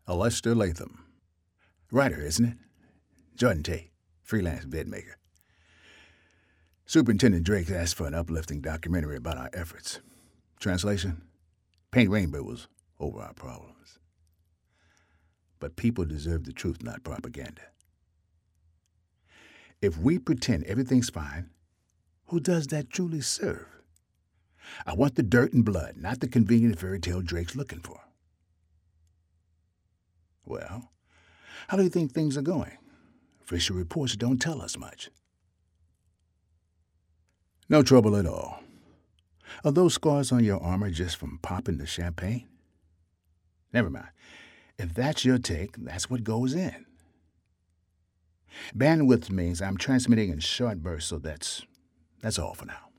Lester Latham. Writer, isn't it? Jordan Tate, freelance vid maker. Superintendent Drake asked for an uplifting documentary about our efforts. Translation? Paint rainbows over our problems. But people deserve the truth, not propaganda. If we pretend everything's fine, who does that truly serve? I want the dirt and blood, not the convenient fairy tale Drake's looking for. Well, how do you think things are going? Official reports don't tell us much. No trouble at all. Are those scars on your armor just from popping the champagne? Never mind. If that's your take, that's what goes in. Bandwidth means I'm transmitting in short bursts, so that's all for now.